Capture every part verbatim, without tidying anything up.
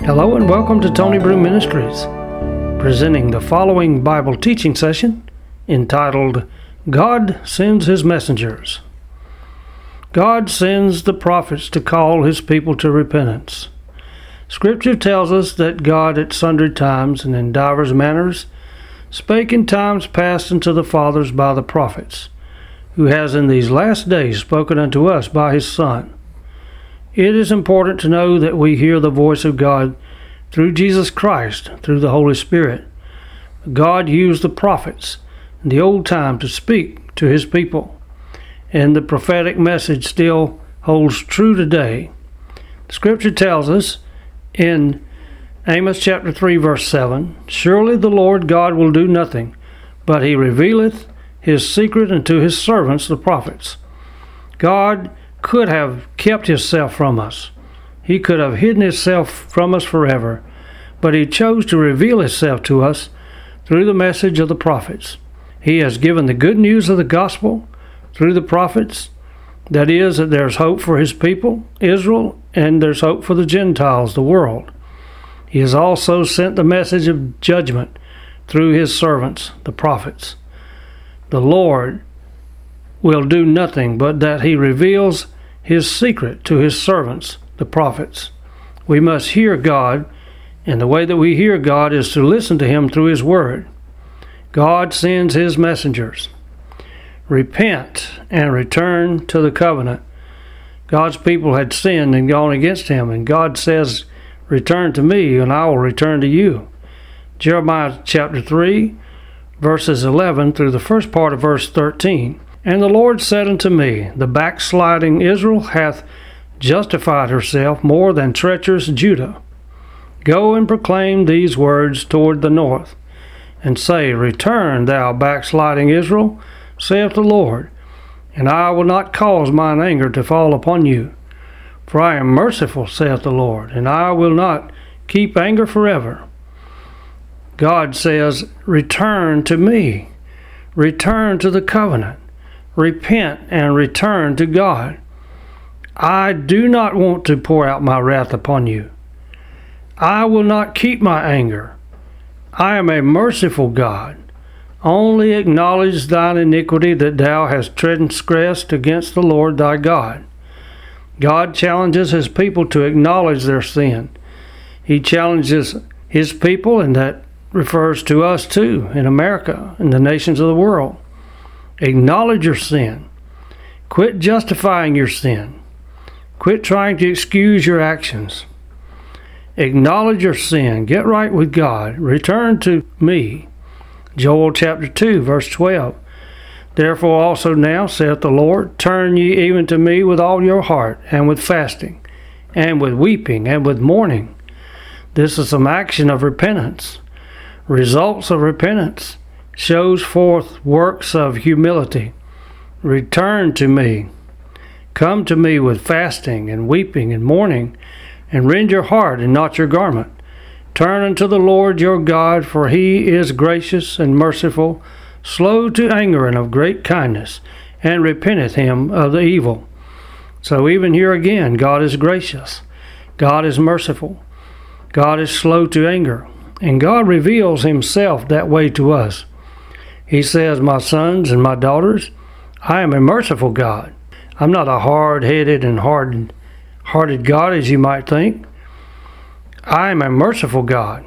Hello and welcome to Tony Broom Ministries, presenting the following Bible teaching session entitled, God Sends His Messengers. God sends the prophets to call His people to repentance. Scripture tells us that God at sundry times and in divers manners spake in times past unto the fathers by the prophets, who has in these last days spoken unto us by His Son. It is important to know that we hear the voice of God through Jesus Christ, through the Holy Spirit. God used the prophets in the old time to speak to His people, and the prophetic message still holds true today. Scripture tells us in Amos chapter three verse seven, Surely the Lord God will do nothing, but He revealeth His secret unto His servants the prophets. God could have kept Himself from us. He could have hidden Himself from us forever, but He chose to reveal Himself to us through the message of the prophets. He has given the good news of the gospel through the prophets. That is, that there's hope for His people, Israel, and there's hope for the Gentiles, the world. He has also sent the message of judgment through His servants, the prophets. The Lord will do nothing but that He reveals His secret to His servants, the prophets. We must hear God, and the way that we hear God is to listen to Him through His Word. God sends His messengers. Repent and return to the covenant. God's people had sinned and gone against Him, and God says, Return to me, and I will return to you. Jeremiah chapter three, verses eleven through the first part of verse thirteen. And the Lord said unto me, The backsliding Israel hath justified herself more than treacherous Judah. Go and proclaim these words toward the north, and say, Return, thou backsliding Israel, saith the Lord, and I will not cause mine anger to fall upon you. For I am merciful, saith the Lord, and I will not keep anger forever. God says, Return to me. Return to the covenant. Repent and return to God. I do not want to pour out my wrath upon you. I will not keep my anger. I am a merciful God. Only acknowledge thine iniquity that thou hast transgressed against the Lord thy God. God challenges His people to acknowledge their sin. He challenges His people, and that refers to us too, in America and the nations of the world. Acknowledge your sin. Quit justifying your sin. Quit trying to excuse your actions. Acknowledge your sin. Get right with God. Return to me. Joel chapter two, verse twelve. Therefore also now, saith the Lord, turn ye even to me with all your heart, and with fasting, and with weeping, and with mourning. This is some action of repentance. Results of repentance shows forth works of humility. Return to me. Come to me with fasting, and weeping, and mourning, and rend your heart and not your garment. Turn unto the Lord your God, for He is gracious and merciful, slow to anger and of great kindness, and repenteth him of the evil. So even here again, God is gracious. God is merciful. God is slow to anger. And God reveals Himself that way to us. He says, My sons and my daughters, I am a merciful God. I'm not a hard-headed and hard-hearted God, as you might think. I am a merciful God.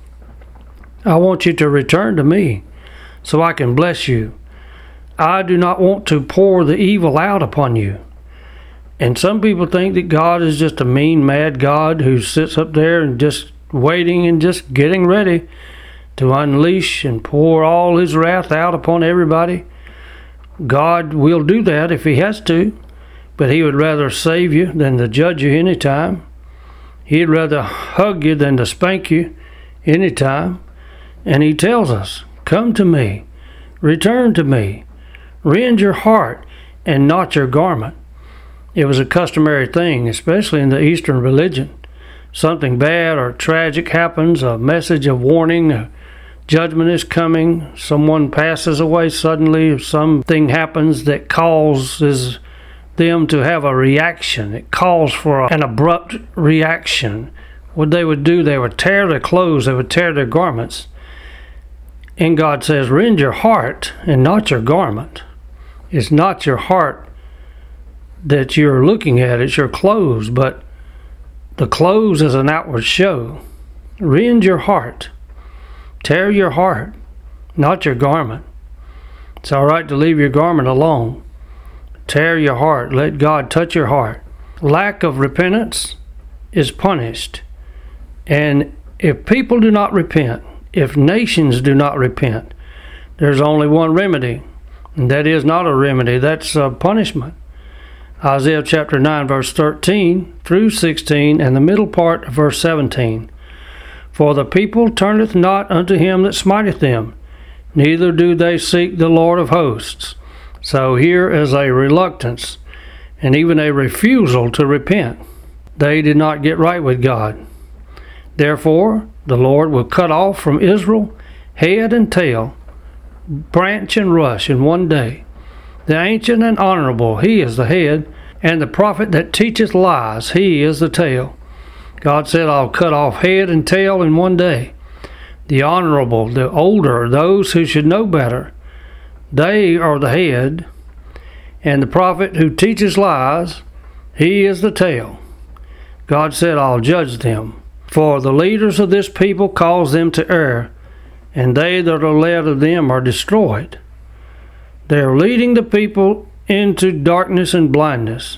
I want you to return to me so I can bless you. I do not want to pour the evil out upon you. And some people think that God is just a mean, mad God who sits up there and just waiting and just getting ready to unleash and pour all His wrath out upon everybody. God will do that if He has to, but He would rather save you than to judge you anytime. He'd rather hug you than to spank you anytime. And He tells us, Come to me, return to me, rend your heart and not your garment. It was a customary thing, especially in the Eastern religion. Something bad or tragic happens, a message of warning, a judgment is coming, someone passes away suddenly, something happens that causes them to have a reaction. It calls for an abrupt reaction what they would do, they would tear their clothes, they would tear their garments. And God says, rend your heart and not your garment. It's not your heart that you're looking at, it's your clothes, but the clothes is an outward show. Rend your heart. Tear your heart, not your garment. It's all right to leave your garment alone. Tear your heart. Let God touch your heart. Lack of repentance is punished. And if people do not repent, if nations do not repent, there's only one remedy. And that is not a remedy. That's a punishment. Isaiah chapter nine, verse thirteen through sixteen, and the middle part of verse seventeen. For the people turneth not unto him that smiteth them, neither do they seek the Lord of hosts. So here is a reluctance and even a refusal to repent. They did not get right with God. Therefore, the Lord will cut off from Israel head and tail, branch and rush in one day. The ancient and honorable, he is the head, and the prophet that teacheth lies, he is the tail. God said, I'll cut off head and tail in one day. The honorable, the older, those who should know better, they are the head, and the prophet who teaches lies, he is the tail. God said, I'll judge them. For the leaders of this people cause them to err, and they that are led of them are destroyed. They are leading the people into darkness and blindness.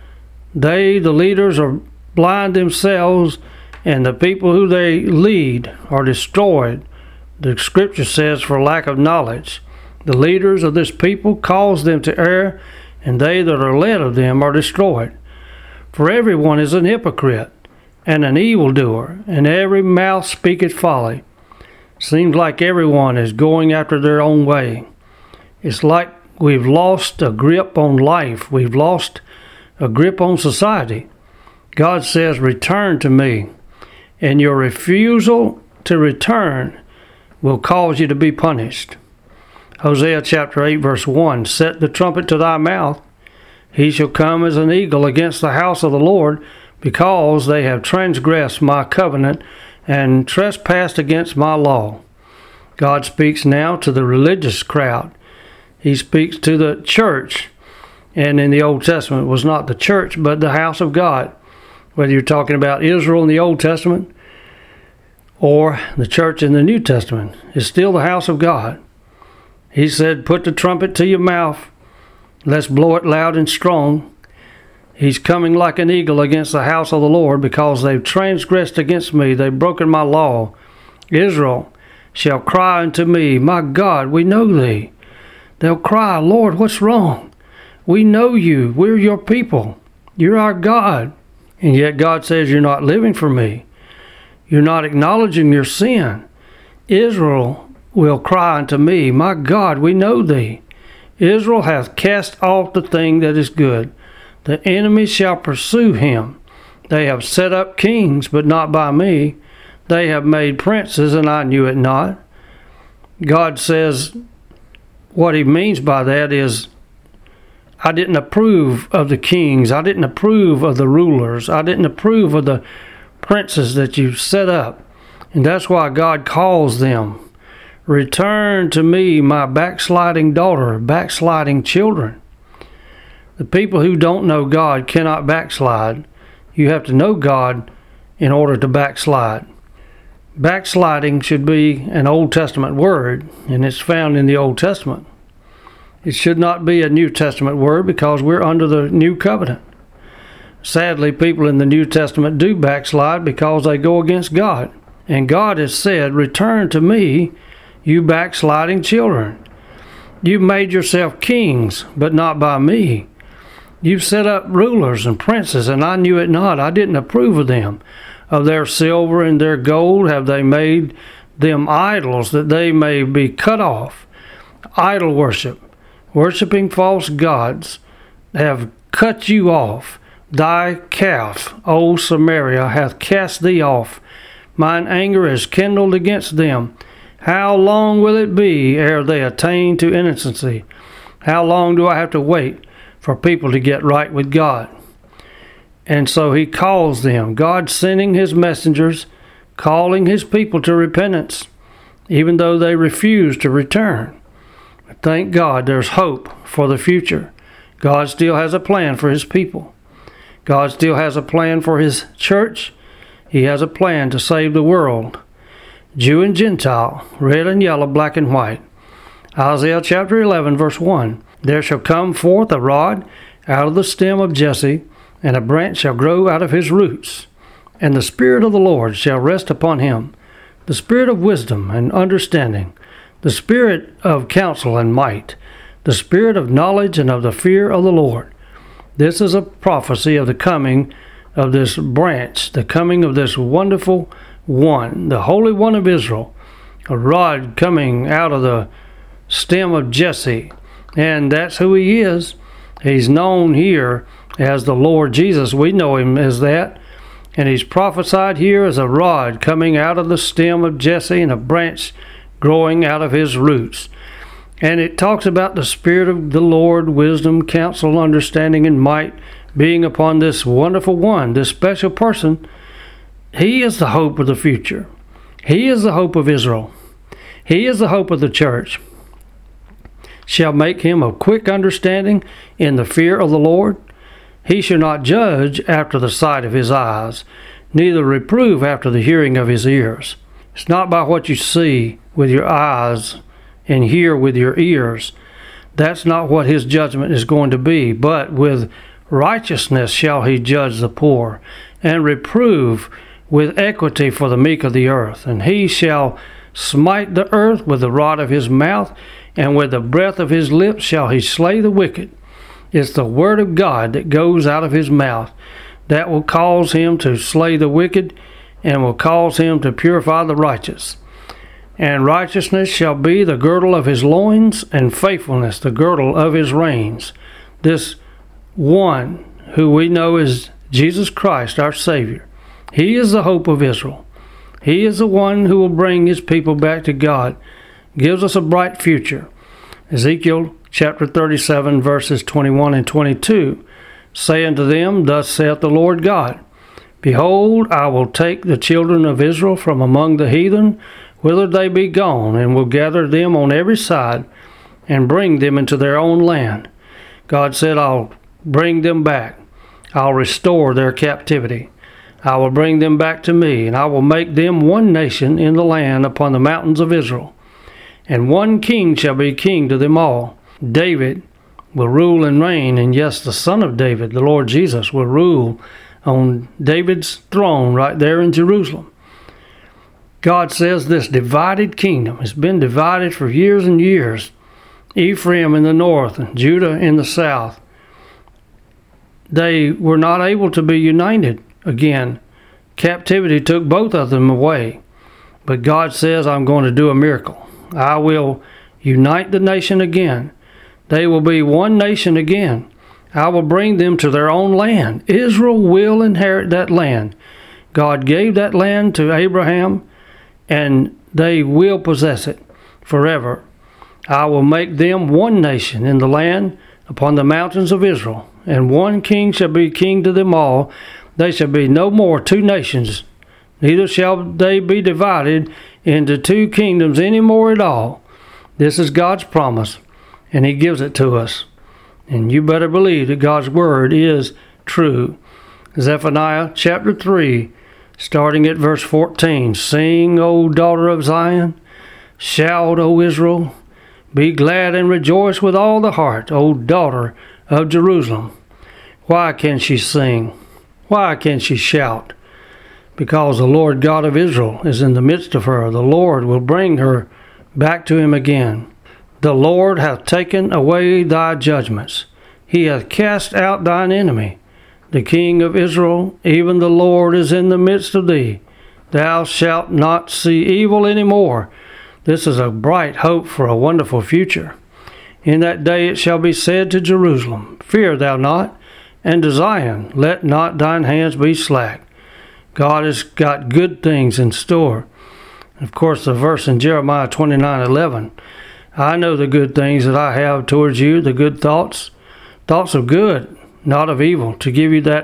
They, the leaders, are blind themselves, and the people who they lead are destroyed. The scripture says, for lack of knowledge. The leaders of this people cause them to err, and they that are led of them are destroyed. For everyone is an hypocrite, and an evildoer, and every mouth speaketh folly. Seems like everyone is going after their own way. It's like we've lost a grip on life. We've lost a grip on society. God says, return to me, and your refusal to return will cause you to be punished. Hosea chapter eight, verse one, set the trumpet to thy mouth. He shall come as an eagle against the house of the Lord, because they have transgressed my covenant and trespassed against my law. God speaks now to the religious crowd. He speaks to the church, and in the Old Testament it was not the church, but the house of God. Whether you're talking about Israel in the Old Testament or the church in the New Testament, it's still the house of God. He said, put the trumpet to your mouth. Let's blow it loud and strong. He's coming like an eagle against the house of the Lord, because they've transgressed against me. They've broken my law. Israel shall cry unto me, my God, we know thee. They'll cry, Lord, what's wrong? We know you. We're your people. You're our God. And yet God says, you're not living for me. You're not acknowledging your sin. Israel will cry unto me, my God, we know thee. Israel hath cast off the thing that is good. The enemy shall pursue him. They have set up kings, but not by me. They have made princes, and I knew it not. God says, what he means by that is, I didn't approve of the kings. I didn't approve of the rulers. I didn't approve of the princes that you set up. And that's why God calls them. Return to me, my backsliding daughter, backsliding children. The people who don't know God cannot backslide. You have to know God in order to backslide. Backsliding should be an Old Testament word, and it's found in the Old Testament. It should not be a New Testament word, because we're under the New Covenant. Sadly, people in the New Testament do backslide because they go against God. And God has said, return to me, you backsliding children. You've made yourself kings, but not by me. You've set up rulers and princes, and I knew it not. I didn't approve of them. Of their silver and their gold have they made them idols, that they may be cut off. Idol worship, worshiping false gods, have cut you off. Thy calf, O Samaria, hath cast thee off. Mine anger is kindled against them. How long will it be ere they attain to innocency? How long do I have to wait for people to get right with God? And so he calls them, God sending his messengers, calling his people to repentance, even though they refuse to return. But thank God there's hope for the future. God still has a plan for his people. God still has a plan for his church. He has a plan to save the world, Jew and Gentile, red and yellow, black and white. Isaiah chapter eleven, verse one, there shall come forth a rod out of the stem of Jesse, and a branch shall grow out of his roots. And the Spirit of the Lord shall rest upon him, the Spirit of wisdom and understanding, the Spirit of counsel and might, the Spirit of knowledge and of the fear of the Lord. This is a prophecy of the coming of this branch, the coming of this wonderful one, the Holy One of Israel, a rod coming out of the stem of Jesse. And that's who he is. He's known here as the Lord Jesus. We know him as that. And he's prophesied here as a rod coming out of the stem of Jesse and a branch growing out of his roots. And it talks about the Spirit of the Lord, wisdom, counsel, understanding, and might being upon this wonderful one, this special person. He is the hope of the future. He is the hope of Israel. He is the hope of the church. Shall make him of quick understanding in the fear of the Lord. He shall not judge after the sight of his eyes, neither reprove after the hearing of his ears. It's not by what you see with your eyes and hear with your ears. That's not what his judgment is going to be. But with righteousness shall he judge the poor, and reprove with equity for the meek of the earth. And he shall smite the earth with the rod of his mouth, and with the breath of his lips shall he slay the wicked. It's the word of God that goes out of his mouth that will cause him to slay the wicked, and will cause him to purify the righteous. And righteousness shall be the girdle of his loins, and faithfulness the girdle of his reins. This one who we know is Jesus Christ, our Savior. He is the hope of Israel. He is the one who will bring his people back to God, gives us a bright future. Ezekiel chapter thirty-seven, verses twenty-one and twenty-two, say unto them, Thus saith the Lord God, Behold, I will take the children of Israel from among the heathen, whither they be gone, and will gather them on every side, and bring them into their own land. God said, I'll bring them back. I'll restore their captivity. I will bring them back to me, and I will make them one nation in the land upon the mountains of Israel. And one king shall be king to them all. David will rule and reign, and yes, the son of David, the Lord Jesus, will rule on David's throne right there in Jerusalem. God says this divided kingdom has been divided for years and years. Ephraim in the north and Judah in the south. They were not able to be united again. Captivity took both of them away. But God says, I'm going to do a miracle. I will unite the nation again. They will be one nation again. I will bring them to their own land. Israel will inherit that land. God gave that land to Abraham, and they will possess it forever. I will make them one nation in the land upon the mountains of Israel, and one king shall be king to them all. They shall be no more two nations, neither shall they be divided into two kingdoms any more at all. This is God's promise, and he gives it to us. And you better believe that God's word is true. Zephaniah chapter three, starting at verse fourteen. Sing, O daughter of Zion. Shout, O Israel. Be glad and rejoice with all the heart, O daughter of Jerusalem. Why can she sing? Why can she shout? Because the Lord God of Israel is in the midst of her. The Lord will bring her back to him again. The Lord hath taken away thy judgments. He hath cast out thine enemy. The King of Israel, even the Lord, is in the midst of thee. Thou shalt not see evil any more. This is a bright hope for a wonderful future. In that day it shall be said to Jerusalem, Fear thou not, and to Zion, Let not thine hands be slack. God has got good things in store. Of course, the verse in Jeremiah twenty-nine eleven, I know the good things that I have towards you, the good thoughts, thoughts of good, not of evil, to give you that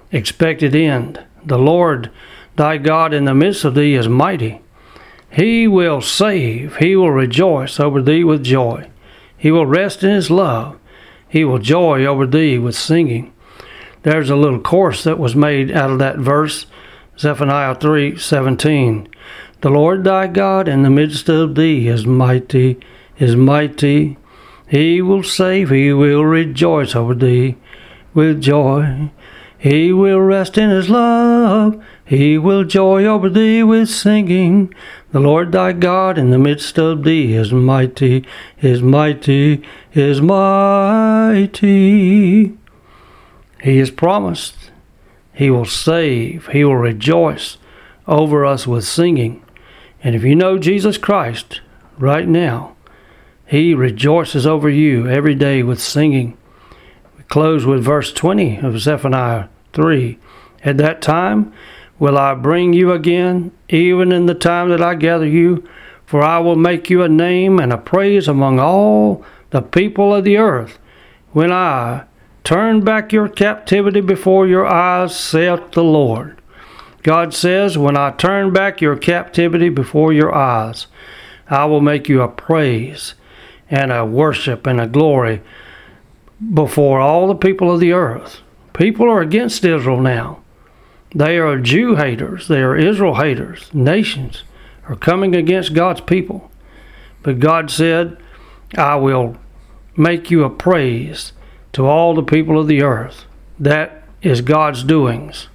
expected end. The Lord thy God in the midst of thee is mighty. He will save. He will rejoice over thee with joy. He will rest in his love. He will joy over thee with singing. There's a little chorus that was made out of that verse, Zephaniah three seventeen. The Lord thy God in the midst of thee is mighty, is mighty. He will save, he will rejoice over thee with joy. He will rest in his love. He will joy over thee with singing. The Lord thy God in the midst of thee is mighty, is mighty, is mighty. He has promised. He will save. He will rejoice over us with singing. And if you know Jesus Christ right now, he rejoices over you every day with singing. We close with verse twenty of Zephaniah three. At that time will I bring you again, even in the time that I gather you, for I will make you a name and a praise among all the people of the earth, when I turn back your captivity before your eyes, saith the Lord. God says, when I turn back your captivity before your eyes, I will make you a praise and a worship and a glory before all the people of the earth. People are against Israel now. They are Jew haters. They are Israel haters. Nations are coming against God's people. But God said, I will make you a praise to all the people of the earth. That is God's doings.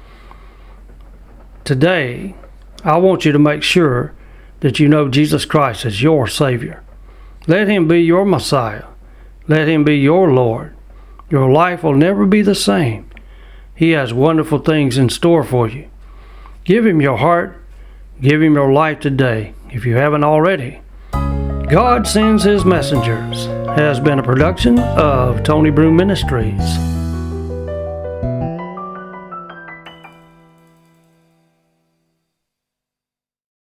Today, I want you to make sure that you know Jesus Christ as your Savior. Let him be your Messiah. Let him be your Lord. Your life will never be the same. He has wonderful things in store for you. Give him your heart. Give him your life today, if you haven't already. God Sends His Messengers has been a production of Tony Broom Ministries.